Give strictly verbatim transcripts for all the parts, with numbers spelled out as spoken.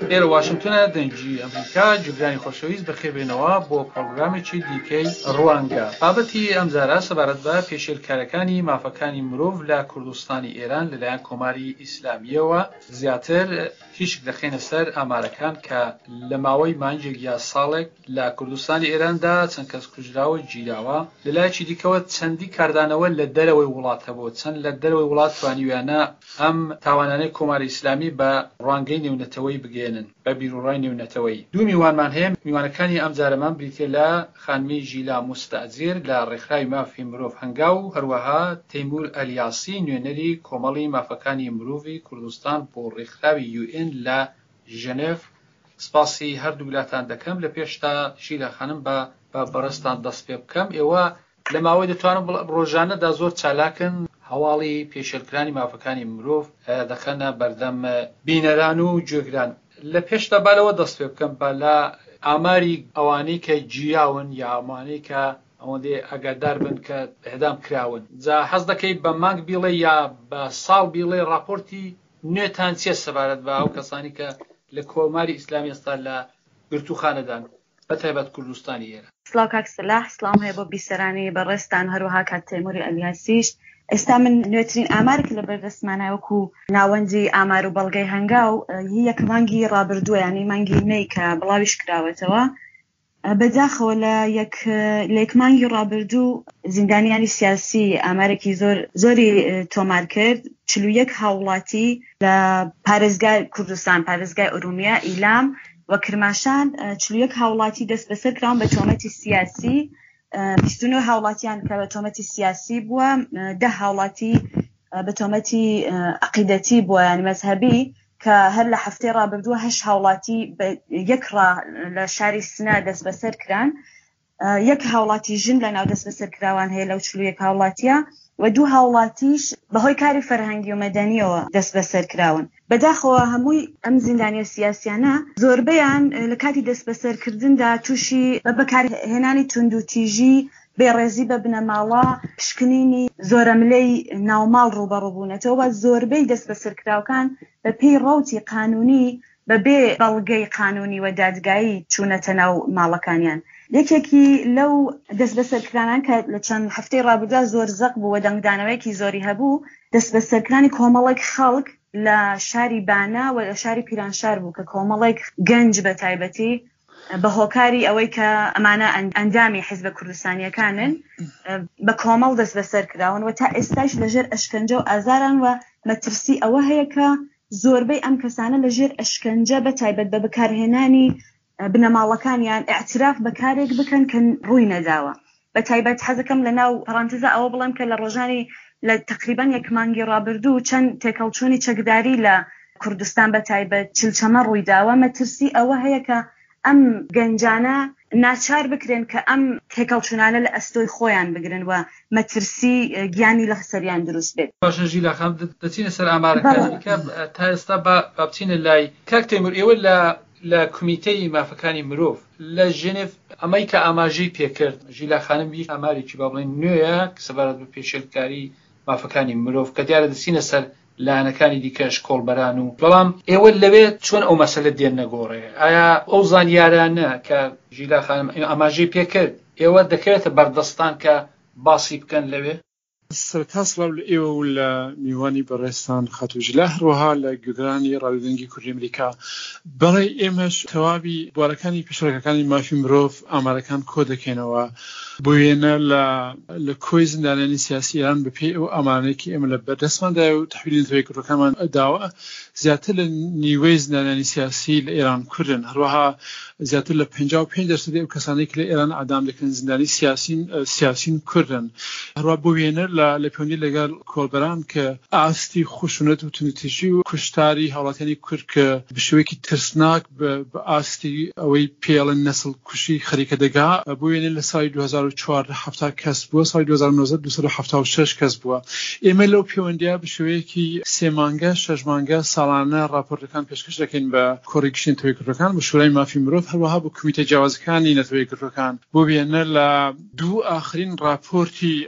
ئێرە واشنگتنە دەنگی ئەمریکا جوگرانی خۆشەویست بەخێبێنەوە بۆ پرۆگرامێکی دیکەی ڕوانگە. بابەتی ئەمجارە سەبارەت بە پێشێلکارەکانی مافەکانی مرۆڤ لە کوردستانی ئێران لەلایەن کۆماری ئیسلامیەوە زیاتر هیچ دەخێنە سەر ئامارەکان کە لە ماوەی مانگێک یا ساڵێک لە کوردستانی ئێراندا چەند کەس کوژراوە گیراوە. لەلایەکی دیکەوە چەندی کاردانەوە لە دەرەوەی وڵات هەبوو، چەند لە دەرەوەی وڵات توانیویانە ئەم تاوانانەی کۆماری ئیسلامی بە ڕوانگەی نێونەتەوەی بگێنن بە بیرروڕای نێونەتەوەی. دوو میوانمان هەیە. میوانەکانی ئەم جارەمان بریتێ لە خانمی ژیلا موستەجیر لە ڕێکخراوی مافی مرۆڤ هەنگاو و هەروەها تەیمور ئەلیاسی نوێنەری کۆمەڵی مافەکانی مرۆڤی کوردستان بۆ ڕێکخراوی یو ئێن لە ژنێف. سپاسی هەردوو وڵاتان دەکەم. لە پێشتا ژیلا خانم بە بەڕێستان دەست پێ بکەم. ئێوە لە ماوەی دەتوانم ڕۆژانەدا زۆر چالاکن هەواڵی پێشێلکرانی مافەکانی مرۆڤ دەخەنە بەردەم بینەران و گوێگران. لە پێشتا بالەوە دەست پێ بکەم بە لە ئاماری ئەوانەی کە گیاون یا ئەوانەی کە ئەوەندێ ئەگادار بن کە ئێدام کراون. جا حەز دەکەی بە مانگ بیڵێ یا بە ساڵ بیڵێ راپۆرتی نوێتان چیە سەبارەت بە ئەو کەسانی کە لە کۆماری ئیسلامی ئێستا لە گرتوخانەدان بەتایبەت کوردستانی ئێرە؟ سڵاو کاک سەلاح، سڵام هەیە بۆ بیسەرانی بەڕێستان هەروەها کات تەیموری ئەلیاسیش. ئێستا من نوێترین ئامارێک لە بەردەستمانە وەکو ناوەندی ئامار و بەڵگەی هەنگاو یەک مانگی ڕابردووە، ینی مانگی مەی کە بڵاویش کراوەتەوە. بەداخەوە لە یەک لە یەک مانگی ڕابردوو زیندانیانی سیاسی ئامارێکی زۆر زۆری تۆمار کرد. چلو یەک هاوڵاتی لە پارێزگای کوردستان، پارێزگای ئورومیا، ئیلام و کرماشان چلو یەک هاوڵاتی دەست بەسەر کراون بە تۆمەتی سیاسی. بیست و نۆ هاوڵاتیان کە بە تۆمەتی سیاسی بووە، دە هاوڵاتی بە تۆمەتی عەقیدەتی بووە یانی مەزهەبی، کە هەر لە هەفتەی ڕابردووە هەشت هاوڵاتی یەک ڕا لە شاری سنە دەست بەسەر کران. یەک هاوڵاتی ژن لە ناو دەست بەسەر کراوان هەیە لەو چلو یەک هاوڵاتیە و دوو هاوڵاتیش بەهۆی کاری فەرهەنگی و مەدەنیەوە دەست بەسەر کراون. بەداخەوە هەمووی ئەم زیندانیە سیاسیانە زۆربەیان لە کاتی دەست بەسەرکردندا تووشی بە بەکارهێنانی توند و تیژی، بێڕێزی بە بنەماڵە، پشکنینی زۆرەملەی ناوماڵ ڕوبەڕووبوونەتەوە. و زۆربەی دەست بەسەرکراوەکان بە پێی ڕەوتی قانونی بەبێ بەڵگەی قانونی و دادگایی چوونەتە ناو ماڵەکانیان. یەکێکی لەو دەست بەسەرکرانان کە لە چەند هەفتەی ڕابردووە زۆر زەق بوو و دەنگدانەوەیەکی زۆری هەبوو، دەست بەسەرکرانی کۆمەڵێک خەڵک لە شاری بانا و لە شاری پیرانشار بوو کە کۆمەڵێک گەنج بە تایبەتی بە هۆکاری ئەوەی کە ئەمانە ئەندامی حیزبە کوردستانیەکانن بە کۆمەڵ دەست بەسەر کراون و تا ئێستاش لەژێر ئەشکەنجە و ئازاران و مەترسی ئەوە هەیە کە زۆربەی ئەم کەسانە لەژێر ئەشکەنجە بە تایبەت بە بەکارهێنانی بنەماڵەکانیان ئاعتراف بەکارێک بکەن کە ڕووی نەداوە. بە تایبەت حەزەکەم لە ناو پەڕانتزە ئەوە بڵێم کە لە ڕۆژانی لە تقریبان یەک مانگی ڕابردوو چەند تێکەڵچوونی چەکداری لە کوردستان بە تایبەت چلچەمە ڕووی داوە. مەترسی ئەوە هەیە کە ئەم گەنجانە ناچار بکرێن کە ئەم تێکەڵچوونانە لە ئەستۆی خۆیان بگرن و مەترسی گیانی لە سەریان دروست بێت. باشە ژیلا خانم، دەچینە سەر ئامارەکانی کە تا ئێستا بچینە لای کاک تەیمور. ئێوە لە لە کمیتەی مافەکانی مرۆڤ لە ژنێف ئەمەی کە ئاماژەی پێکرد، ژیلا خانم هیچ ئامارێکی با بڵێن نوێیە سەبارەت بە پێشێلکاری مافەکانی مرۆڤ کە دیارە دەچینە سەر لایەنەکانی دیکەش کۆڵبەران و بەڵام ئێوە لەوێ چۆن ئەو مەسەلە دێن نەگۆڕێ؟ ئایا ئەو زانیارانە کە ژیلا خانم ئاماژەی پێکرد ئێوە دەکەوێتە بەردەستان کە باسی بکەن لەوێ؟ سەرتا سڵاو لە ئێوە و لە میوانی بەڕێستان خاتوژلا، هەروەها لە گوێگرانی ڕادیۆدەنگی کوردی ئەمریکا. بەڵێ ئێمەش تەواوی بوارەکانی پێشەرەکەەکانی مافی مرۆڤ ئامارەکان کۆ دەکەینەوە بۆ وێنە لە کۆی زیندانیانی سیاسی ئێران بەپێی ئەو ئامانەیەکی ئێمە لە بەردەستماندای و تەحویلی نەتەوەیی کردەکانمان داوە. زیاتر لە نیوەی زیندانیانی سیاسی لە ئێران کوردن، هەروەها زیاتر لە پەنجا و پێنج دەرسەدی ئەو کەسانێک لە ئێران ئادام دەکەن زیندانی سیاسین سیاسین کوردن. هەروەها بۆ وێنە لە پەیوەندی لەگەڵ کۆڵبەران کە ئاستی خوشونەت و توندوتیژی و کوشتاری هاوڵاتیانی کورد کە بشوەیەکی ترسناک بە ئاستی ئەوەی پێڵەن نەسڵ کوشی خەریکە دەگا، بۆ وێنە لە ساڵی دوو هەزار و چواردە هەفتاد کەس بووە، ساڵی دوو هەزار و نۆزدە دووسەد و هەفتاد و شەش کەس بووە. ئێمە لەو پەیوەندیە بشوەیەکی سێ مانگە شەش مانگە ساڵانە راپۆرتەکان پێشکەش دەکەین بە کۆڕی گشتی نەتەوەیی کردەکان، بە شورای مافی مرۆڤ، هەروەها بە کمیتە جیاوازەکانی نەتەوەیی کردەکان، بۆ وێنە لە دوو ئاخرین راپۆرتی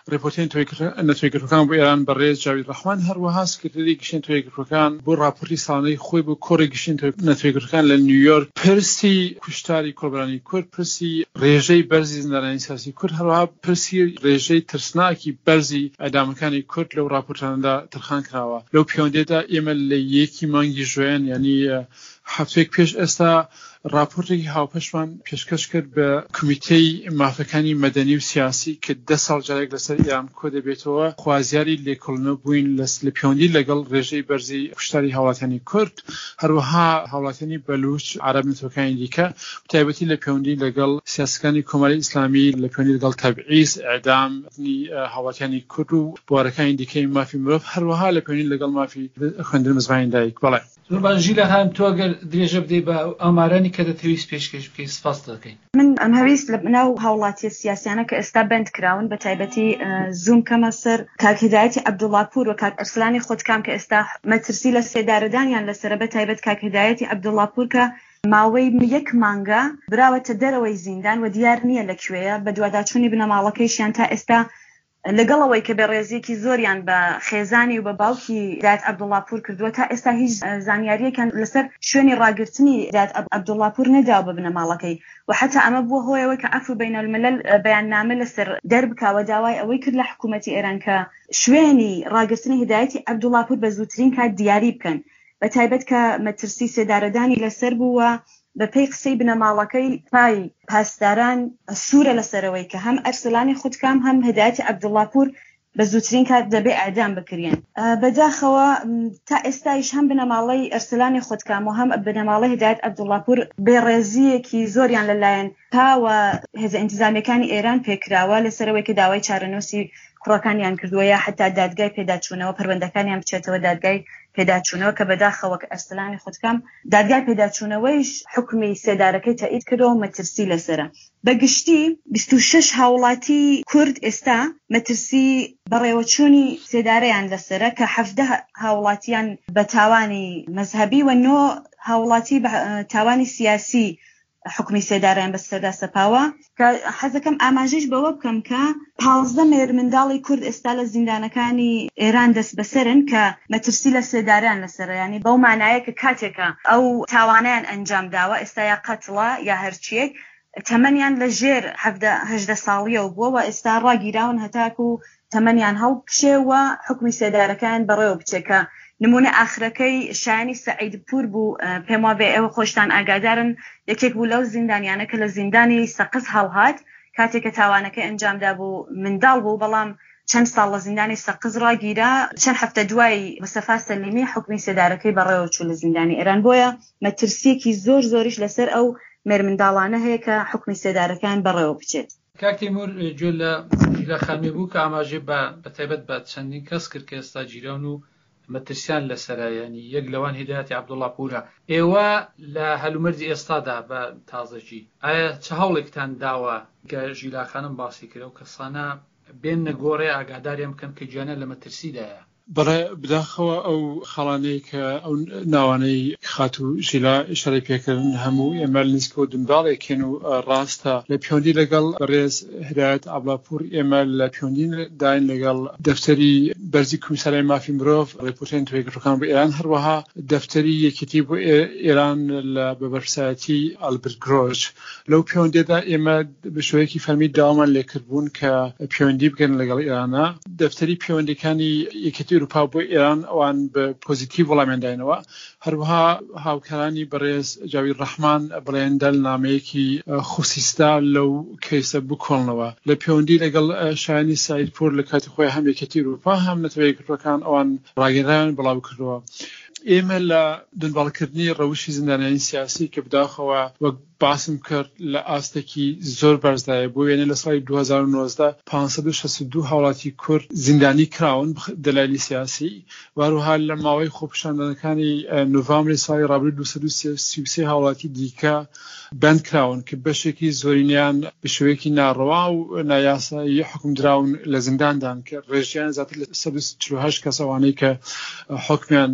ڕێپۆرتێن نەتۆیەکگرتوەکان بۆ ئێران بەڕێز جاوید ڕەحمان هەروەها سکرتەری گشتین تۆیەکگرتوەکان بۆ راپۆرتی ساڵانەی خۆی بۆ کۆڕی گشتین نەتۆیەکگرتوەکان لە نیویۆرک پرسی کوشتاری کۆڵبەرانی کورد، پرسی ڕێژەی بەرزی زیندانانی سیاسی کورد، هەروەها پرسی ڕێژەی ترسناکی بەرزی ئەدامەکانی کورد لەو راپۆرتانەدا تەرخان کراوە. لەو پەیوەندیەدا ئێمە لە یەکی مانگی ژوێن یعنی هەفتەیەک پێش ئێستا راپۆرتێکی هاوپەشمان پێشکەش کرد بە کمیتەی مافەکانی مەدەنی و سیاسی کە دە ساڵ جارێک لەسەر ئیران کۆ دەبێتەوە، خوازیاری لێکۆڵنەوە بووین لە پەیوەندی لەگەڵ ڕێژەی بەرزی کوشتاری هاوڵاتیانی کورد، هەروەها هاوڵاتیانی بەلوچ، عەرەب نەتۆکانی دیکە، بەتایبەتی لە پەیوەندی لەگەڵ سیاسەکانی کۆمەڵی ئیسلامی، لە پەیوەندی لەگەڵ تەبعیز، ئێعدام هاوڵاتیانی کورد و بوارەکانی دیکەی مافی مرۆڤ، هەروەها لە پەیوەندی لەگەڵ مافی خوێندن مزمانی دایک. بەڵێ زۆربانژی لە هەم تۆ ئەگەر درێژە بدەی بە ئامارانی کە دەتەویست پێشکەش بکەی سپاس دەکەین. من ئەم هەویست لە ناو هاوڵاتیە سیاسیانە کە ئێستا بند کراون بە تایبەتی زووم کەمە سەر کاک هیدایەتی عەبدوڵڵاپور و کاک ئەرسلانی خۆتکام کە ئێستا مەترسی لە سێدارەدانیان لەسەرە، بە تایبەت کاک هیدایەتی عەبدوڵڵاپور کە ماوەی یەک مانگە براوەتە دەرەوەی زیندان و دیار نییە لەکوێیە، بە دوواداچوونی بنەماڵەکەیشیان تا ئێستا لەگەڵەوەی کە بەڕێزیەکی زۆریان بە خێزانی و بە باوکی دایەت عەبدوڵڵاپور کردووە، تا ئێستا هیچ زانیاریەکان لەسەر شوێنی ڕاگررتنی دایەت عەبدوڵڵاپور نەداوە بە بنەماڵەکەی، و حتا ئەمە بووە هۆیەوەی کە عەفو بەینەلمەلەل بەیاننامە لەسەر دەربکاوە داوای ئەوەی کرد لە حکوومەتی ئێران کە شوێنی ڕاگررتنی هیدایەتی عەبدوڵڵاپور بە زووترین کات دیاری بکەن، بە تایبەت کە مەترسی سێدارەدانی لەسەر بووە بە پێی قسەی بنەماڵەکەی پای پاسداران سوورە لەسەرەوەی کە هەم ئەرسلانی خودکام هەم هیدایەتی عەبدوڵڵاپور بە زووترین کات دەبێ ئەعدام بکرێن. بەداخەوە تا ئێستایش هەم بنەماڵەی ئەرسلانی خودکام و هەم بنەماڵەی هیدایەت عەبدوڵڵاپور بێڕێزیەکی زۆریان لەلایەن پاوە هێزە ئینتیزامیەکانی ئێران پێکراوە لەسەرەوەی کە داوای چارەنووسی کوڕەکانیان کردووە یا حتا دادگای پێداچوونەوە پەروەندەکانیان بچێتەوە دادگای پێداچوونەوە، کە بەداخەوە کە ئەرسلانی خودکام دادگای پێداچوونەوەیش حکمی سێدارەکەی تایید کردەوە و مەترسی لەسرە. بەگشتی بیست و شەش هاوڵاتی کورد ئێستا مەترسی بەڕێوەچوونی سێدارەیان لەسرە، کە حەفدە هاوڵاتیان بە تاوانی مەزهەبی و نۆ هاوڵاتی بە تاوانی سیاسی حکمی سێدارەیان بەسەردا سەپاوە، کە حەزەکەم ئاماژەش بەوە بکەم کە پانزدە مێر منداڵی کورد ئێستا لە زیندانەکانی ئێران دەست بەسەرن کە مەترسی لە سێداران لەسەرە، ینی بەو مانایە کە کاتێکە ئەو تاوانیان ئەنجام داوە ئێستا یا قەتڵە یا هەرچیەک تەمەنیان لە ژێر هەژدە ساڵیە و بووە، ئێستا ڕاگیراون هەتاکو تەمەنیان هەڵبکشێوە حکمی سێدارەکان بەڕێوە بچێکە. نمونە ئاخرەکەی شایانی سەعید پور بوو، پێم وابێ ئێوە خۆشتان ئاگادارن، یەکێک بوو لەو زیندانیانە کە لە زیندانی سەقز هەڵهات کاتێککە تاوانەکەی ئەنجام دا بوو، منداڵ بوو بەڵام چەند ساڵ لە زیندانی سەقز ڕاگیرا، چەند هەفتە دوای مستەفا سەلیمی حکمی سێدارەکەی بەڕێوە چوو لە زیندانی ئێران. بۆیە مەترسیەکی زۆر زۆریش لەسەر ئەو مێر منداڵانە هەیە کە حکمی سێدارەکان بەڕێوە بچێت. کاک تەیموور گوێ لە خەمی بوو کە ئاماژێ بە تایبەت بە چەندین کەس کرد کە ئێستا گیرەون و مەترسیان لەسەرایانی یەک لەوان هیدایەتی عەبدوڵڵاپورە. ئێوە لە هەلومەرجی ئێستادا بە تازەجی ئایا چه هەوڵێکتان داوە کە ژیلاخانم باسی کرد و کەسانە بێن نەگۆڕێ ئاگاداریان بکەن کە گیانە لە مەترسیدایە؟ بەڵێ بداخەوە ئەو خەڵانەی کە ئەو ناوانەی خات و ژیلا ئیشارەی پێکردن هەموو ئێمە نزیکەوە دنباڵێکێن و ڕاستە لە پەیوەندی لەگەڵ بەڕێز هیدایەت عەبدوڵڵاپور ئێمە لە پەیوەندی داین لەگەڵ دەفتەری بەرزی کۆمیسارای مافی مرۆڤ ڕێپۆرتێن تۆیەکگرتوەکان بۆ ئێران، هەروەها دەفتەری یەکێتی بۆ ئێران لە بەبەرپرسایەتی ئەلبرت گرۆژ. لەو پەیوەندیەدا ئێمە بە شێوەیەکی فەرمی داوامان لێکردبوون کە پەیوەندی بکەن لەگەڵ ئێرانە. دەفتەری پەیوەندیەکانی یەکێتی ئەوروپا بۆ ئێران ئەوان بە پۆزیتیڤ وەڵامیان داینەوە، هەروەها هاوکارانی بەڕێز جاوید ڕەحمان بڵێندە نامەیەکی خوسیستا لەو کەیسە بکۆڵنەوە. لە پەیوەندی لەگەڵ شایانی سەعید پور لە کاتی خۆی هەم یەکێتی ئەوروپا هەم نەتەوەیەکگرتوەکان ئەوان ڕاگەیاندیان بڵاو کردەوە. ئێمە لە دنبالکردنی ڕەوشی زیندانیانی سیاسی کە بداخەوە وەک باسم کرد لە ئاستێکی زۆر بەرزدایە بۆ وێنە لە ساڵی دوو هەزار و نۆزدە پانسەد و شەست و دوو هاوڵاتی کورد زیندانی کراون دەلایلی سیاسی، وهروها لە ماوەی خۆپیشاندنەکانی نۆڤامبری ساڵی ڕابردوو دووسەد و سی و سێ هاوڵاتی دیکە بەند کراون کە بەشێکی زۆرینیان بە شێوەیەکی ناڕەوا و نایاسایی حکم دراون لە زینداندان کە ڕێژیان زیاتر لە سەد و چل و هەشت کەس ئەوانەی کە حکمیان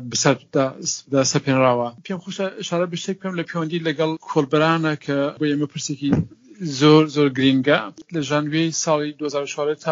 بەسەردا سەپێنراوە. پێم خۆشە ئشارە بە شتێک بکەم لە پەیوەندی لەگەڵ کۆڵبەرانە کە بۆ ئێمە پرسێکی زۆر زۆر گرینگە. لە ژانڤیەی ساڵی دوو هەزار و چوار تاکو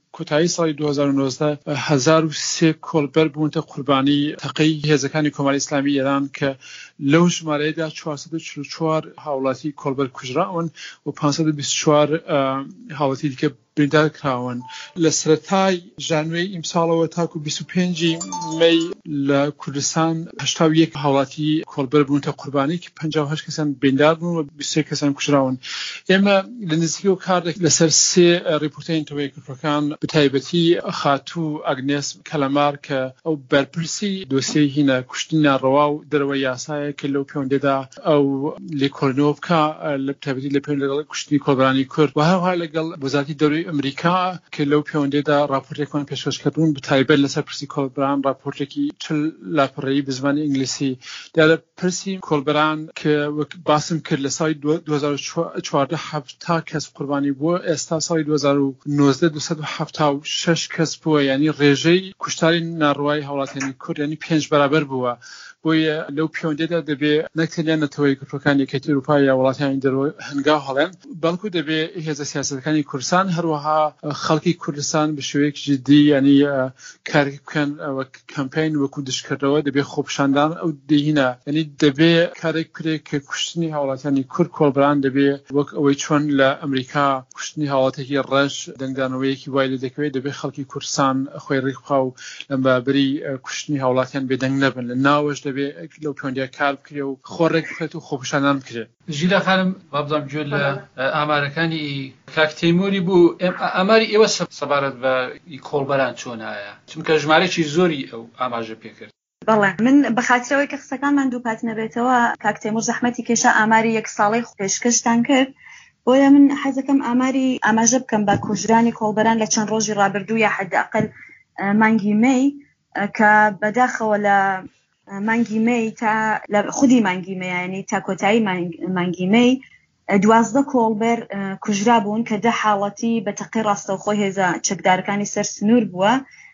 کۆتایی ساڵی دوو هەزار و نۆزدە هەزار و سێ کۆڵبەر بوونتە قوربانی تەقەی هێزەکانی کۆماری ئیسلامی ئێران کە لەو ژمارەیەدا چوارسەد و چل و چوار هاوڵاتی کۆڵبەر کوژراون و پانسەد و بیست و چوار هاوڵاتی دیکە بریندار کراون. لە سەرەتای ژانوێی ئیمساڵەوە تاکو بیست و پێنجی مەی لە کوردستان هەشتا و یەک هاوڵاتی کۆڵبەر بوونتە قوربانی کە پەنجا و هەشت کەسان بریندار بوون و بیست و سێ کەسان کوژراون. ئێمە لە نزیکەوە کار دەکەین لەسەر سێ ڕیپۆرتەی تەوەی کورتەکان بەتایبەتی خاتوو ئەگنێس کەلەمار کە ئەو بەرپرسی دۆسیەی هینە کوشتنی ناڕەوا و دەرەوەی یاسایە کە لەو پەیوەندیدا ئەو لێکۆڵینەوە بکە لە بەتایبەتی لە پەیوەندی لەگەڵ کوشتنی کۆڵبەرانی کورد و هەروەها لەگەڵ وەزارەتی دەوڵەتی ئەمریکا کە لەو پەیوەندیدا راپۆرتێکمان پێشکەشکردوون بەتایبەت لەسەر پرسی کۆڵبەران راپۆرتێکی چل لاپەڕەیی بە زمانی ئینگلیسی دیارە پرسی کۆڵبەران کە وەک باسم کرد لە ساڵی دوو هەزار و چواردە هەفتا کەس قوربانی بووە ئێستا ساڵی دوو هەزار و نۆزدە دووسەد و هەفتا و شەش کەس بووە یعنی ڕێژەی کوشتاری ناڕەوایی هاوڵاتیانی کورد یعنی پێنج بەرابەر بووە. بۆیە لەو پەیوەندیدا دەبێت نەکتەنیا نەتەوەی کورتەکان یەکێتی ئەوروپا یا وڵاتانی دەرەوە هەنگاو هەڵێن بەڵکو دەبێت هێزە سیاسەتەکانی کوردستان هەروەها خەڵکی کوردستان بە شێوەیەکی جدی ینی کارێک بکەن کەمپین وەکو دشکردەوە دەبێت خۆپشاندان ئەو دێهینە ینی دەبێت کارێک کرێت کە کوشتنی هاوڵاتیانی کورد کۆڵبەران دەبێت وەک ئەوەی چۆن لە ئەمریکا کوشتنی هاوڵاتێکی ڕەش دەنگدانەوەیەکی وای لێ دەکەوێت دەبێت خەڵکی کوردستان خۆی ڕێکخوا و لەم بابەری کوشتنی هاوڵاتیان بێدەنگ نەبن لە ناوەش دەبێت لەو پەیوەندیە کار بکرێ و خۆڕێک بکرێت و خۆپشاندان بکرێت. ژیلا خانم بابزام گوێ لە ئامارەکانی کاک تەیموری بوو ئاماری ئێوە سەبارەت بە کۆڵبەران چۆنایە چونکە ژمارەی زۆری ئەو ئاماژە پێکرد. بەڵێ من بەخاطرەوەی کە قسەکانمان دوو پات نەبێتەوە کاک تەیمور زەحمەتی کێشە ئاماری یەک ساڵەی پێشکەشتان کرد بۆیە من حەزەکەم ئاماری ئاماژە بکەم بە کوژرانی کۆڵبەران لە چەند ڕۆژی ڕابردوو یا حداقل مانگی مەی کە بەداخەوە لە مانگی مەی تا لە خودی مانگی مەی ینی تا کۆتایی مانگی مەی دوازدە کۆڵبەر کوژرا بوون کە دە حاڵەتی بە تەقی ڕاستەوخۆ هێزە چەکدارەکانی سەر سنوور بووە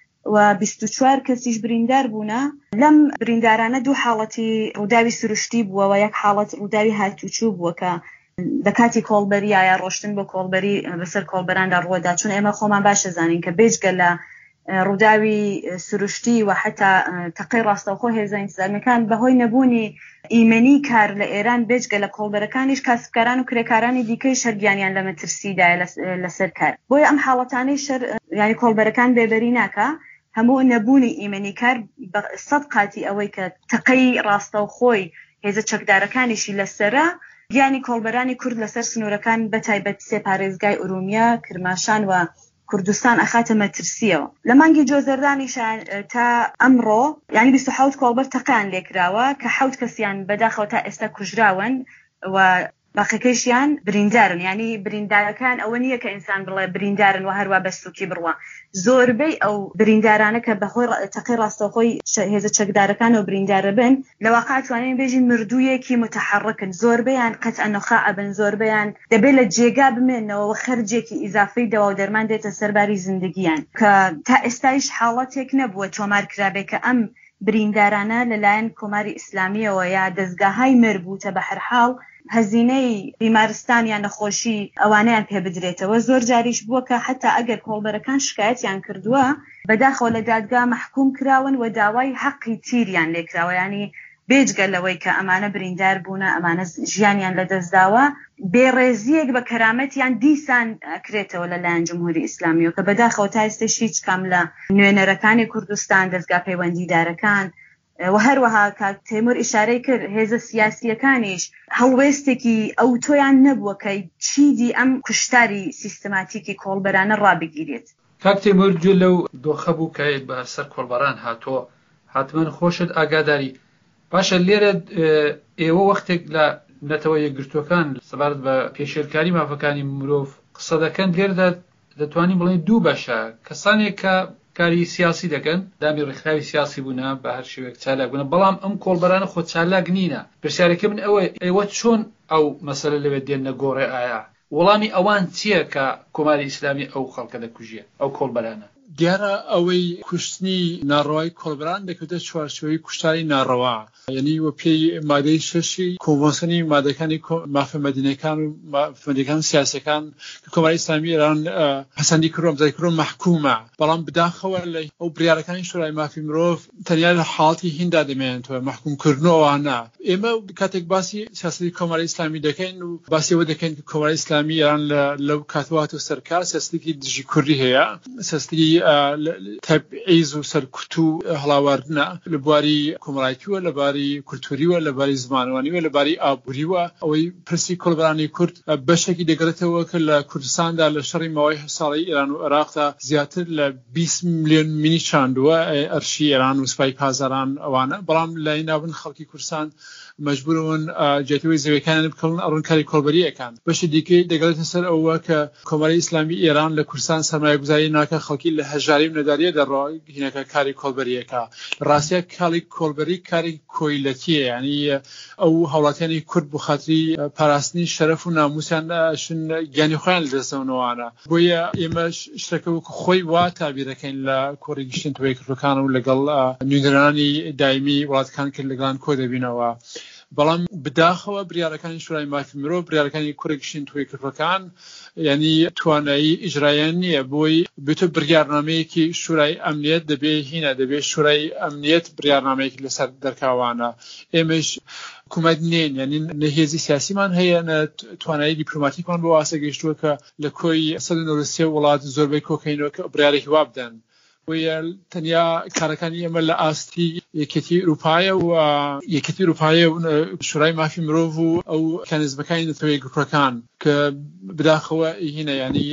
و بیست و چوار کەسیش بریندار بوونە. لەم بریندارانە دوو حاڵەتی ڕووداوی سروشتی بووە و یەک حاڵەت ڕووداوی هاتوچوو بووە کە لە کاتی کۆڵبەری یا ڕۆشتن بۆ کۆڵبەری بەسەر کۆڵبەراندا ڕووەدا چون ئێمە خۆمان باشە زانین کە بێجگە لە ڕووداوی سروشتی و حتا تەقی ڕاستەوخۆ هێزە ئینتیزامیەکان بەهۆی نەبوونی ئیمەنی کار لە ئێران بێجگە لە کۆڵبەرەکانیش کاسبکاران و کرێکارانی دیکەی شەرگیانیان لە مەترسیدایە لەسەر کار بۆیە ئەم حاڵەتانەی شەر ینی کۆڵبەرەکان بێبەری ناکە هەموو نەبوونی ئیمەنی کار سەد قاتی ئەوەی کە تەقەی ڕاستەوخۆی هێزە چەکدارەکانیشی لەسەرە گیانی کۆڵبەرانی کورد لەسەر سنوورەکان بەتایبەت سێ پارێزگای ئورومیە کرماشان و کوردستان ئەخاتە مەترسیەوە. لە مانگی جۆزەردانیشان تا ئەمڕۆ ینی بیست و حەوت کۆڵبەر تەقیان لێکراوە کە حەوت کەسیان بەداخەوە تا ئێستا کوژراون و باقیەکەیشیان بریندارن ینی بریندارەکان ئەوە نییە کە ئینسان بڵێ بریندارن و هەروە بە سووکی بڕوە زۆربەی ئەو بریندارانە کە بەهۆی تەقی ڕاستەوخۆی هێزە چەکدارەکان و بریندارە بن لە واقع توانین بێژین مردوویەکی متحرکن زۆربەیان قەت ئەنۆخا ئەبن زۆربەیان دەبێت لە جێگا بمێنەوە خەرجێکی ئیزافەی دەوا و دەرمان دێتە سەرباری زیندگیان کە تا ئێستایش حاڵەتێک نەبووە تۆمارکرابێ کە ئەم بریندارانە لەلایەن کۆماری ئیسلامیەوە یا دەستگاهای مربوطە بە هەر حاڵ هەزینەی بیمارستان یان نەخۆشی ئەوانیان پێ بدرێتەوە. زۆر جاریش بووە کە حتا ئەگەر کۆڵبەرەکان شکایەتیان کردووە بەداخەوە لە دادگا مەحکوم کراون و داوای حەقی تیریان لێکراوە ینی بێجگە لەوەی کە ئەمانە بریندار بوونە ئەمانە ژیانیان لەدەستداوە بێڕێزیەک بە کەرامەتیان دیسان ئەکرێتەوە لەلایەن جمهوری ئیسلامیەوە کە بەداخەوە تا ئێستاش هیچ کام لە نوێنەرەکانی کوردستان دەستگا پەیوەندیدارەکان و هەروەها کاک تەیمور ئیشارەی کرد هێزە سیاسیەکانیش هەڵوێستێکی ئەو تۆیان نەبووە کە چیدی ئەم کوشتاری سیستماتیکی کۆڵبەرانە ڕابگیرێت. کاک تەیمور گوێ لەو دۆخە بوو کە بە سەر کۆڵبەران هاتۆ حتمەن خۆشت ئاگاداری باشە لێرە ئێوە وەختێک لە نەتەوە یەکگرتوەکان سەبارەت بە پێشێرکاری مافەکانی مرۆڤ قسە دەکەن لێرەدا دەتوانین بڵێن دوو بەشە کەسانێک کە کاری سیاسی دەکەن دامی ڕێکخراوی سیاسی بوونە بە هەر شێوەیەک چالاک بوونە بەڵام ئەم کۆڵبەرانە خۆ چالاک نینە. پرسیارەکە من ئەوە ئێوە چۆن ئەو مەسەلە لەوێ دێنە گۆڕێ ئایا وەڵامی ئەوان چییە کە کۆماری ئیسلامی ئەو خەڵکە دەکوژیە ئەو کۆڵبەرانە؟ دیارە ئەوەی کوشتنی ناڕەوای کۆڵبەران دەکەوێتە چوارچێوەی کوشتاری ناڕەوا، یعنی وە پێی مادەی شەشی کۆنڤەنسیۆنی مادەکانی مافە مەدینەکان و مافەمەدینەکان سیاسەکان کە کۆمەڵی ئیسلامی ئێران پەسەندی کردووە ئەمزای کردووە مەحکوومە، بەڵام بداخەوە لە ئەو بڕیارەکانی شورای مافی مرۆڤ تەنیا لە حاڵەتی هیندا دەمێنێتەوە مەحکوومکردنەوەوانە. ئێمە کاتێک باسی سیاسەتی کۆمەڵی ئیسلامی دەکەین و باسی ئەوە دەکەین کە کۆمەڵی ئیسلامی ئێران لەو کاتواتە سەرکار سیاسەتێکی دژی کوردی هەیە، سیاسەتێکی تەبعیز و سەرکوت و هەڵاواردنە لە بواری کۆمەڵایەتیوە، لە باری کولتوریوە، لە باری زمانوانیوە، لە باری ئابووریوە. ئەوەی پرسی کۆڵبەرانی کورد بەشێکی دەگرێتەوە کە لە کوردستاندا لە شەڕی ماوەی هەشت ساڵەی ئێران و عێراقدا زیاتر لە بیست ملیۆن منی چاندووە ئەرشی ئێران و سوپای پازاران ئەوانە، بەڵام لای ناون خەڵکی کوردستان مەجبورون جێتەوەی زەویەکانیان بکەون ئەڕوونکاری کۆڵبەریەکان. بەشی دیکەی دەگەڵێتە سەر ئەوە کە کۆمەڵی ئیسلامی ئێران لە کوردستان سەرمایەگوزاری ناکە، خەڵکی لە هەژاری و نەداریە دەڕۆ هینەکە کاری کۆڵبەریەکە. ڕاستیە کاڵی کۆڵبەری کاری کۆیلەتیە، یعنی ئەو هەوڵاتیانی کورد بۆ خاتری پاراستنی شەرەف و ناموسیان گیانی خۆیان لەدەستەوەنەوەوانە. بۆیە ئێمە شتەکە وەکو خۆی وا تابیرەکەین لە کۆڕی گشتنەوەی کردەکان و لەگەڵ نوێنەرانی دایمی وڵاتەکان کرد لەگەڵان کۆ دەبینەوە. بەڵام بداخەوە بریارەکانی شورای مافی مرۆڤ، بریارەکانی کوڕی گشتنەوەی کردەکان یعنی توانایی ئیجراییان نییە بۆی بێتە بڕیارنامەیەکی شورای ئەمنیەت دەبێ هینە دەبێت شورای ئەمنیەت بڕیارنامەیەکی لەسەر دەرکاوانە. ئێمەش حکوومەت نین، یعنی نەهێزی سیاسیمان هەیە، توانایی دیپلۆماتیکمان بۆ واسە گەیشتووە کە لە کۆی سەد و نۆ و سێ وڵات زۆربەی کۆکەینەوە کە بڕیارێکی وا بدەن. وە تەنیا کارەکانی ئێمە لە ئاستی یەکێتی ئەوروپایە و یەکێتی ئەوروپایە و شورای مافی مرۆڤ و ئەو کانزمەکانی نەتەوەی گروپەکان کە بداخەوە هینە، یعنی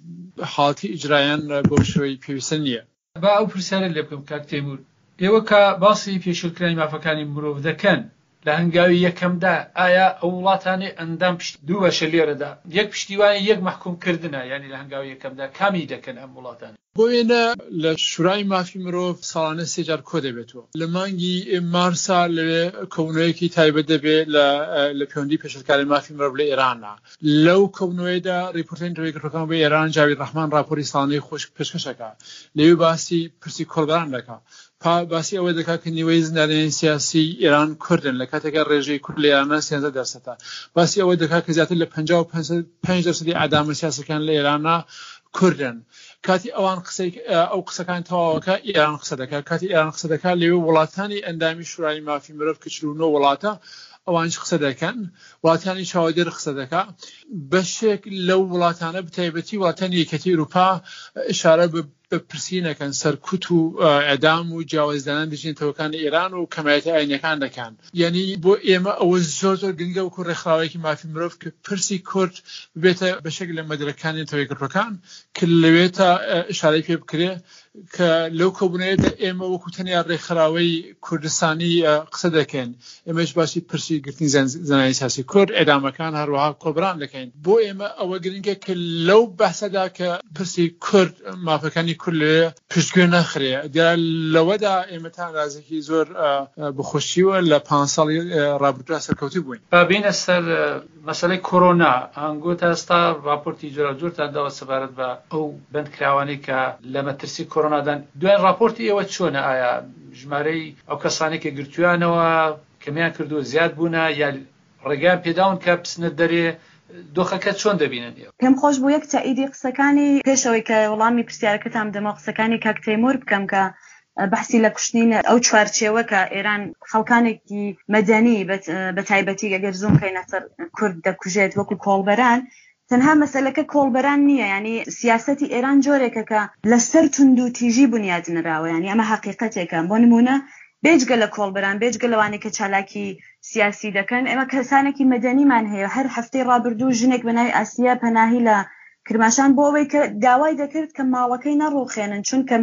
حاڵەتی ئیجرایان بۆ شوەی پێویستە نییە. با ئەو پرسیارە لێ بکەم کاک تەیموور، ئێوە کە باسی پێشێلکردنی مافەکانی مرۆڤ دەکەن لە هەنگاوی یەکەمدا، ئایا ئەو وڵاتانێ ئەندام دوو بەشە لێرەدا یەک پشتیوانی یەک مەحکوومکردنە، یعنی لە هەنگاوی یەکەمدا کامی دەکەن ئەم وڵاتانە؟ بۆیە لە شورای مافی مرۆڤ ساڵانە سێ جار کۆ دەبێتەوە. لە مانگی مارسا لەوێ کۆبوونەوەیەکی تایبەت دەبێت لە پەیوەندی پێشکاری مافی مرۆڤ لە ئێرانە. لەو کۆبوونەوەیدا ڕیپۆرتەری نەتەوەیەکگرتوەکان بۆ ئێران جاوید ڕەحمان راپۆری ساڵانەی خۆش پێشکەشەکە، لەوێ باسی پرسی کۆڵبەران دەکات، باسی ئەوە دەکات کە نیوەی زیندانیان سیاسی ئێران کوردن لە کاتێکە ڕێژەی کورد لە ئێرانە سیانزە دەرسەتە، باسی ئەوە دەکات کە زیاتر لە پەنجا و پێنج دەرسەدی ئەعدامە سیاسەکان لە ئێرانە کوردن. کاتی ئەوان قسەی ئەو قسەکان تەواوەکە ئێران قسە دەکات، کاتی ئێران قسە دەکات لەوێ وڵاتانی ئەندامی شورای مافی مرۆڤ کە چل و نۆ وڵاتە ئەوانش قسە دەکەن، وڵاتانی چاودێر قسە دەکات. بەشێک لەو وڵاتانە بتایبەتی وڵاتانی یەکێتی ئەوروپا ئشارە بە پرسینەکەن سەرکوت و ئەدام و جیاوازدانان دژێنەوەکانی ئێران و کەمایەتی ئاینەکان دەکەن. یعنی بۆ ئێمە ئەوە زۆر زۆر گرنگە وەکو ڕێکخراوەیەکی مافی مرۆڤ کە پرسی کورد ببێتە بەشێک لە مەدرەکانی نەتەوەیەکگرتوەکان کە لەوێتە ئشارەی پێ بکرێ کە لەو کۆبوونەیەدا ئێمە وەکو تەنیا ڕێکخراوەی کوردستانی قسە دەکەین، ئێمەش باسی پرسی گرتنی زانای سیاسی کورد، ئێدامەکان، هەروەها کۆڵبەران دەکەین. بۆ ئێمە ئەوە گرنگە کە لەو بەحسەدا کە پرسی کورد مافەکانی کورد لێ پشتگوێ نەخرێ. دیارە لەوەدا ئێمە تا ئەندازێکی زۆر بخۆشیوە لە پانز ساڵی ڕابردوودا سەرکەوتوو بووین. بابینە سەر مەسەلەی کۆرۆنا، هەنگۆتە ئێستا راپۆرتی جۆرە جۆرتان داوە سەبارەت بە ئەو بەندکراوانەی کە لە مەترسی کۆرۆنادان. دوای راپۆرتی ئێوە چۆنە؟ ئایا ژمارەی ئەو کەسانی کە گرتویانەوە کەمیان کردو زیاد بوونە یا ڕێگەیان پێداون کە بچنە دەرێ؟ دۆخەکە چۆن دەبینن؟ پێم خۆش بوو یەک تاییدی قسەکانی پێشەوەی کە وەڵامی پرسیارەکەتان بدەمە قسەکانی کاک تەیموور بکەم کە بەحسی لە کوشتنین ئەو چوارچێوە کە ئێران خەڵکانێکی مەدەنی بە تایبەتی ئەگەر زوم بکەینە سەر کورد دەکوژێت وەکو کۆڵبەران، تەنها مەسەلەکە کۆڵبەران نییە، ینی سیاسەتی ئێران جۆرێکە کە لەسەر تونند و تیژی بنیادنراوە، ینی ئەمە حەقیقەتێکە. بۆ نمونە بێجگە لە کۆڵبەران، بێجگە لەوانەی کە چالاکی سیاسی دەکەن، ئێمە کەسانێکی مەدەنیمان هەیە. هەر هەفتەی ڕابردوو ژنێک بەناوی ئاسیا پەناهی لە کرماشان بۆ ئەوەی کە داوای دەکرد کە ماڵەکەی نەڕوخێنن، چونکە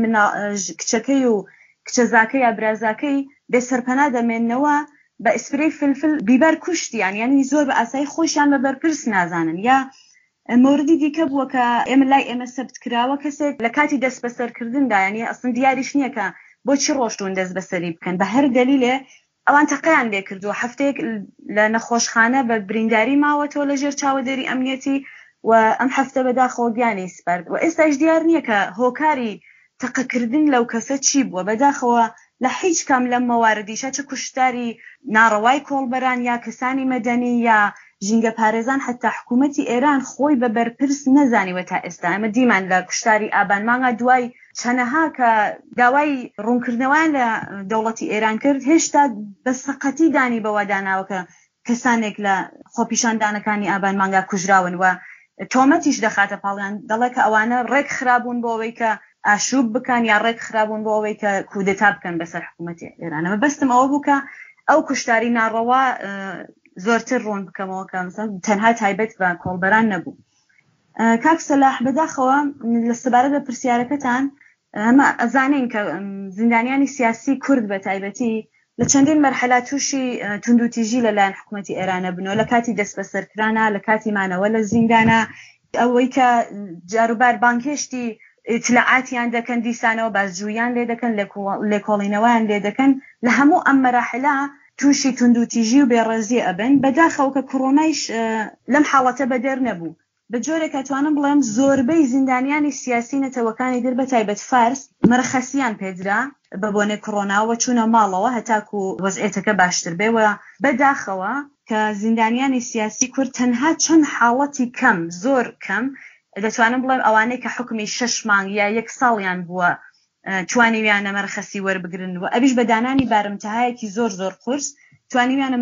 کچەکەی و کچەزاکەی یا برازاکەی بێسەرپەنا دەمێننەوە بە ئیسپرەی فلفل بیبەر کوشتیان، یعنی زۆر بە ئاسایی خۆشیان بە بەرپرس نازانن. یا موردی دیکە بووە کە ئێمە لای ئێمە سەبت کراوە کەسێک لە کاتی دەست بەسەرکردندا، یعنی ئەسڵ دیاریش نییە کە بۆچی ڕۆشتون دەست بەسەری بکەن، بە هەر دەلیلێ ئەوان تەقەیان لێ کردووە. هەفتەیەک لە نەخۆشخانە بە برینداری ماوەتەوە لە ژێر چاوەدەری ئەمنیەتی و ئەم هەفتە بەداخەوە گیانی سپارد و ئێستاش دیار نییە کە هۆکاری تەقەکردن لەو کەسە چی بووە بەداخەوە لە هیچ کام لەم مەواردیشە چه کوشتاری ناڕەوای کۆڵبەران یا کەسانی مەدەنی یا ژینگە پارێزان حتا حکوومەتی ئێران خۆی بە بەرپرس نەزانیوە تا ئێستا ئەمە دیمان لە کوشتاری ئابان مانگە دوای چەنەها کە داوای ڕوونکردنەوەیان لە دەوڵەتی ئێران کرد هێشتا بە سەقەتی دانی بەوە داناوە کە کەسانێک لە خۆپیشاندانەکانی ئابان مانگا کوژراون و تۆمەتیش دەخاتە پاڵیان دەڵێ کە ئەوانە ڕێک خرابوون بۆ ئەوەی کە ئاشوب بکەن یا ڕێک خرابوون بۆ ئەوەی کە کودێتا بکەن بەسەر حکوومەتی ئێران. ئەمە بەستم ئەوە بوو کە ئەو کوشتاری ناڕەوا زۆرتر ڕوون بکەمەوە کە تەنها تایبەت بە کۆڵبەران نەبوو. کاک سەلاح بەداخەوە لە سەبارەت بە پرسیارەکەتان ئەمە ئەزانین کە زیندانیانی سیاسی کورد بە تایبەتی لە چەندین مەرحەلا تووشی توندوتیژی لەلایەن حکوومەتی ئێرانە بنەوە لە کاتی دەست بەسەرکرانە لە کاتی مانەوە لە زیندانە ئەوەی کە جاروبار بانکێشتی اطلاعاتیان دەکەن دیسانەوە بازجویان لێ دەکەن لێکۆڵینەوەیان لێ دەکەن لە هەموو ئەم مەراحلە تووشی توندوتیژی و بێڕێزی ئەبن بەداخەوە کە کۆڕۆنایش لەم حاڵەتە بەدەر نەبوو بە جۆرێک ئەتوانم بڵێم زۆربەی زیندانیانی سیاسی نەتەوەکانی در بە تایبەت فارس مەرخەسیان پێدرا بە بۆنێ کۆڕۆناوە چوونە ماڵەوە هەتاکو وەزعێتەکە باشتر بێەوە بەداخەوە کە زیندانیانی سیاسی کورد تەنها چەند حاڵەتی کەم زۆر کەم دەتوانم بڵێم ئەوانەی کە حکمی شەش مانگ یا یەک ساڵیان بووە توانیویانە مەرخەسی وەربگرن و ئەویش بە دانانی بارمتەهایەکی زۆر زۆر قورس توانیویانە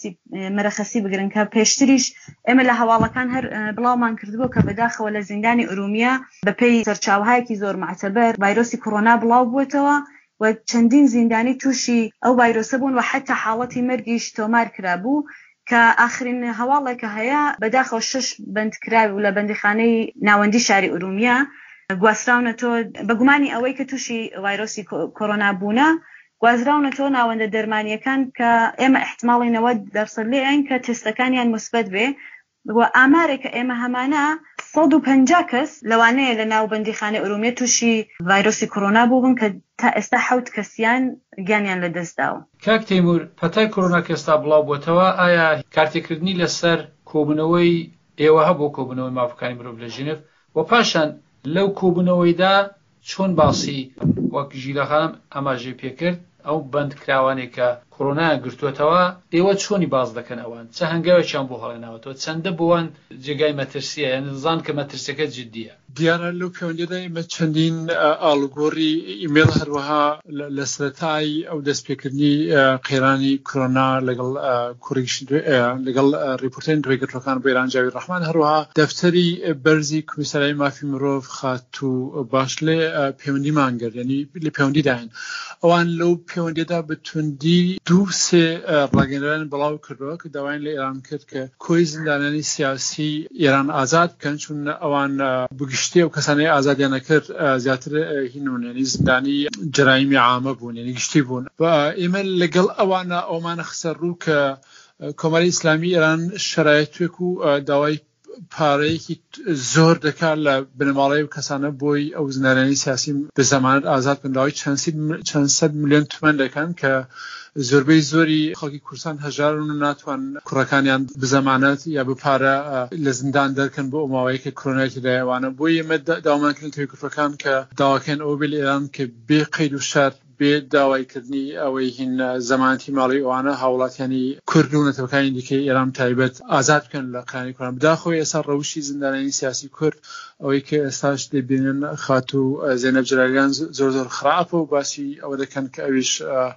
مەرخەسی بگرن کە پێشتریش ئێمە لە هەواڵەکان هەر بڵاومان کردبوو کە بەداخەوە لە زیندانی ئورومیە بەپێی سەرچاوهایەکی زۆر معتەبەر ڤایرۆسی کۆڕۆنا بڵاو بووێتەوە و چەندین زیندانی تووشی ئەو ڤایرۆسە بوون و حتا حاڵەتی مەرگیش تۆمار کرابوو کە ئاخرین هەواڵێکە هەیە بەداخەوە شش بەندکراوی و لە بەندیخانەی ناوەندی شاری ئورومیە گواستراونەتەوە بە گومانی ئەوەی کە تووشی ڤایرۆسی کۆڕۆنا بوونە گوازراونەتەوە ناوەندە دەرمانیەکان کە ئێمە احتماڵی نەوەت دەرسەد لێن کە تستەکانیان مثبت بێ و ئامارێک کە ئێمە هەمانە سەد و پەنجا کەس لەوانەیە لە ناو بەندیخانەی ئورومیە تووشی ڤایرۆسی کۆڕۆنا بوون کە تا ئێستا حەوت کەسیان گیانیان لەدەستداوە. کاک تەیموور پەتای کۆڕۆنا کە ئێستا بڵاو بووەتەوە ئایا کارتێکردنی لەسەر کۆبوونەوەی ئێوە هەبوو کۆبوونەوەی مافەکانی مرۆڤ لە ژنێڤ و پاشان لەو کۆبوونەوەیدا چۆن باسی وەک ژیرەخانم ئاماژەی پێکرد ئەو بەندکراوانێک کە کۆڕۆنایان گرتووەتەوە ئێوە چۆنی باز دەکەن ئەوان چە هەنگاوێکیان بۆ هەڵێناوەتەوە چەندە بۆوان جێگای مەترسیە یان نزان کە مەترسەکە جددیە. دیارە لەو پەیوەندیەدا ئێمە چەندین ئاڵوگۆڕی ئیمێل هەروەها لە سەرەتای ئەو دەستپێکردنی قەیرانی کۆڕۆنا لەگەڵ کوڕیشت لەگەڵ ریپۆرتەرین دوێگەتوەکان بۆ ئێران جاوید ڕەحمان هەروەها دەفتەری بەرزی کۆمیسارای مافی مرۆڤ خات و باش لێ پەیوەندیمان کرد یعنی لە پەیوەندیداین ئەوان لەو پەیوەندیەدا بە توندی دوو سێ ڕاگەیەنەران بڵاو کردەوە کە داوایان لە ئێران کرد کە کۆی زیندانیانی سیاسی ئێران ئازاد بکەن چون ئەوان بگشتی و کەسانەی ئازادیان نەکرد زیاتر هینون یعنی زیندانی جرایمی عامە بوون یعنی گشتی بوون و ئێمە لەگەڵ ئەوانە ئەومانە خسەر ڕوو کە کۆماری ئیسلامی ئێران شرایەتێک و داوای پارەیەکی زۆر دەکات لە بنەماڵەی و کەسانە بۆی ئەو زیندانیانی سیاسی بە زەمانەت ئازاد بن داوای چەند سەد ملیۆن تومان دەکەن کە زۆربەی زۆری خەڵکی کوردستان هەژارن و ناتوان کوڕەکانیان بزەمانەت یا بپارە لە زیندان دەرکەن بۆ ئەماوەیە کە کۆڕۆنایەتی دایەوانە بۆی ئێمە داوامانکردن تەوەی کوردەکان کە داواکەن ئەوە بێ لە ئێران کە بێ قەید و شەرت بێ داوایکردنی ئەوەی هین زەمانەتی ماڵی ئەوانە هاوڵاتیانی کورد و نەتەوەکانی دیکەی ئێران تایبەت ئازاد بکەن لە قەیرانی کۆڕۆنا بداخەوە ئێستا ڕەوشی زیندانیانی سیاسی کورد ئەوەی کە ئێستاش دەبینن خات و زێنەب جەلالیان زۆر زۆر خراپە و باسی ئەوە دەکەن کە ئەویش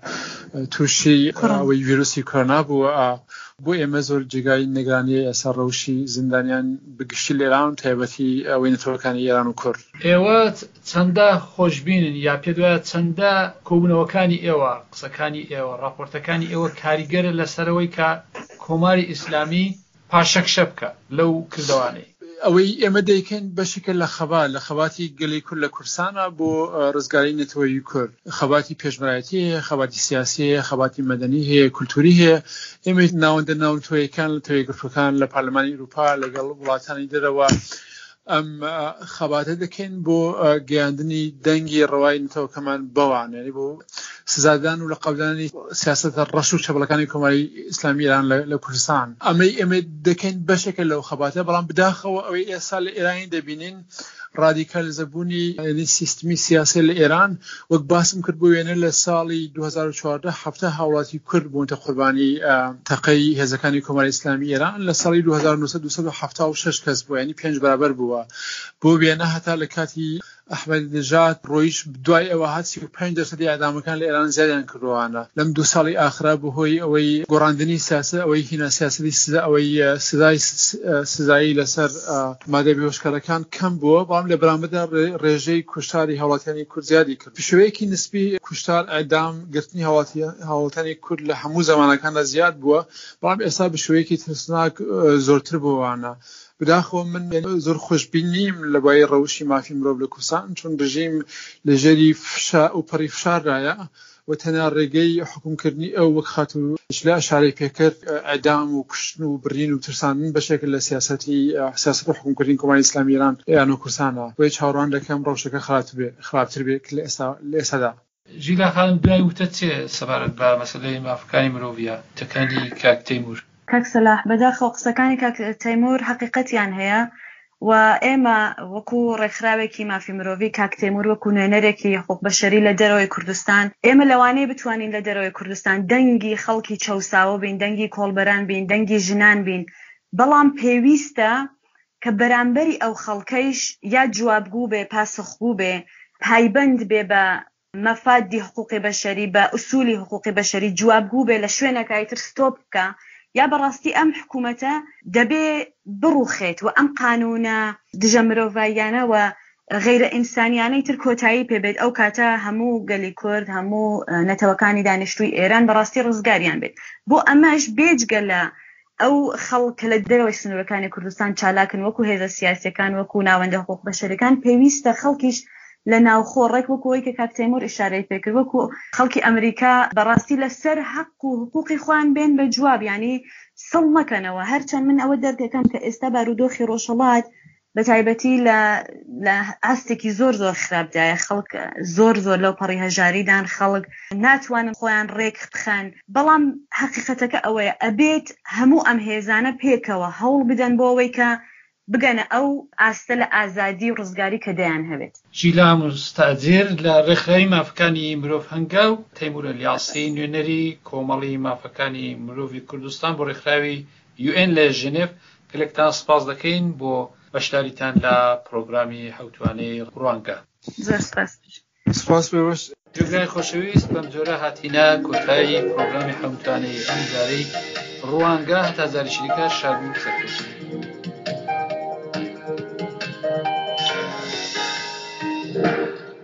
تووشی ئەوەی ڤیرۆسی کۆڕۆنا بووە بۆ ئێمە زۆر جێگای نیگرانیە ئێستا ڕەوشی زیندانیان بگشتی لە ئێران تایبەتی ئەوەی نەتەوەکانی ئێران و کورد. ئێوە چەندە خۆشببینن یا پێ دوایە چەندە کۆبوونەوەکانی ئێوە قسەکانی ئێوە راپۆرتەکانی ئێوە کاریگەرە لەسەرەوەی کە کۆماری ئیسلامی پاشەکشە بکە لەو کردوانەی ئەوەی ئێمە دەیکەین بەشێکە لە خەبات لە خەباتی گەلەی کورد لە کوردستانە بۆ ڕزگاری نەتەوەیی کورد خەباتی پێشبڕایەتی هەیە خەباتی سیاسی هەیە خەباتی مەدەنی هەیە کولتوری هەیە ئێمە ناوەندە ناونتۆیەکان لە تەوەیەگرتوەکان لە پارلەمانی ئەوروپا لەگەڵ وڵاتانی دەرەوە ئەم خەباتە دەکەین بۆ گەیاندنی دەنگی ڕەوای نەتەوەکەمان بەوان یعنی بۆ سزادان و لە قەولانی سیاسەتە ڕەش و چەبڵەکانی کۆماری ئیسلامی ئێران لە کوردستان. ئەمەی ئێمە دەکەین بەشێکە لەو خەباتە، بەڵام بداخەوە ئەوەی ئێستا لە ئێرانی دەبینین ڕادیکالیزەبوونی سیستمی سیاسی لە ئێران، وەک باسم کرد بۆ وێنە لە ساڵی دوو هەزار و چواردە هەفتە هاوڵاتی کورد بوونتە قوربانی تەقەی هێزەکانی کۆماری ئیسلامی ئێران. لە ساڵی دوو هەزار و نۆ سەد و هەفتە و شەش کەس بوو، ینی پێنج بەرابەر بووە. بۆ وێنە هەتا لە کاتی ئەحمەدینژاد ڕۆیش دوای ئەوە هات سی و پێنج دەرسەدی ئەعدامەکان لە ئێران زیادیان کردووانە. لەم دوو ساڵی ئاخرا بەهۆی ئەوەی گۆڕاندنی سیاسە، ئەوەی هینە سیاسەتی سزا، ئەوەی سزای سزایی لەسەر مادەی بێهۆشکارەکان کەم بووە، بەڵام لە بەرامبەردا ڕێژەی کوشتاری هاوڵاتیانی کورد زیادی کرد. پێشەوەیەکی نسبی کوشتار ئەعدام گرتنی هاوڵاتیانی کورد لە هەموو زەمانەکاندا زیاد بووە، بەڵام ئێستا بەشێوەیەکی ترسناک زۆرتر بووانە. بداخەوە من زۆر خۆشببین نیم لە بای ڕەوشی مافی مرۆڤ لە کوردستان، چون ڕژیم لەژێری فشا و پەڕی فشاردایە و تەنیا ڕێگەی حکومکردنی ئەو وەک خاتو لە ئەشارەی پێکرد ئەعدام و کوشتن و برین و ترساندن بەشێک لە سیاسەتی سیاست و حکومکردنی کۆماری ئیسلامی ئێران یان و کوردستانە. بۆیە چاوەڕوان دەکەم ڕەوشەکە خراپتر بێت لە ئێستادا. ژیلا خانم دوای وتە چێ سەبارەت بە مەسەلەی مافەکانی مرۆڤیە تەکانی کاک تەیموور؟ کاک سەلاح بەداخەوە قسەکانی کاک تەیموور حەقیقەتیان هەیە و ئێمە وەکو ڕێکخراوێکی مافی مرۆڤی کاک تەیموور وەکو نوێنەرێکی حقوق بەشەری لە دەرەوەی کوردستان، ئێمە لەوانەیە بتوانین لە دەرەوەی کوردستان دەنگی خەڵکی چەوساوە بین، دەنگی کۆڵبەران بین، دەنگی ژنان بین، بەڵام پێویستە کە بەرامبەری ئەو خەڵکەیش یا جوابگو بێ، پاسخگو بێ، پایبند بێ بە مەفادی حقوقی بەشەری، بە ئوسولی حقوقی بەشەری، جوابگو بێ لە شوێنەکەی تر ستۆپ بکە، یا بەڕاستی ئەم حکوومەتە دەبێ بڕوخێت و ئەم قانونە دژە مرۆڤاییانە و غیرە ئینسانیانەی تر کۆتایی پێبێت. ئەو کاتە هەموو گەلی کورد، هەموو نەتەوەکانی دانیشتووی ئێران بەڕاستی ڕزگاریان بێت. بۆ ئەمەش بێجگە لە ئەو خەڵک لە دەرەوەی سنوورەکانی کوردستان چالاکن وەکو هێزە سیاسیەکان، وەکو ناوەندە حقوق بەشەریەکان، پێویستە خەڵکیش لە ناوخۆ ڕێک وەکوەوەی کە کاک تەیموور ئیشارەی پێکرد، وەکو خەڵکی ئەمریکا بەڕاستی لەسەر حەق و حقوقی خۆیان بێن بە جواب، ینی سڵ نەکەنەوە. هەرچەند من ئەوە دەردەکەم کە ئێستا بارودۆخی ڕۆژهەڵات بە تایبەتی لە ئاستێکی زۆر زۆر خراپدایە، خەڵک زۆر زۆر لەو پەڕی هەژاریدان، خەڵک ناتوانن خۆیان ڕێک بخەن، بەڵام حەقیقەتەکە ئەوەیە ئەبێت هەموو ئەم هێزانە پێکەوە هەوڵ بدەن بۆ ئەوەی کە بگەنە ئەو ئاستە لە ئازادی و ڕزگاری کە دەیان هەبێت. ژیلا مستاجر لە ڕێکخراوی مافەکانی مرۆڤ هەنگاو، تەیموور ئەلیاسی نوێنەری کۆمەڵی مافەکانی مرۆڤی کوردستان بۆ ڕێکخراوی یو ئێن لە ژنێڤ، گەلێکتان سپاس دەکەین بۆ بەشداریتان لە پرۆگرامی حوتوانەی ڕوانگە. زۆر سپاس. سپاس بەوەش. جوگرانی خۆشەویست، بەم جۆرە هاتینە کۆتایی پرۆگرامی حوتوانەی ئەم جارەی ڕوانگە. هەتا جاری شریکە شاد و سەرکەوتن.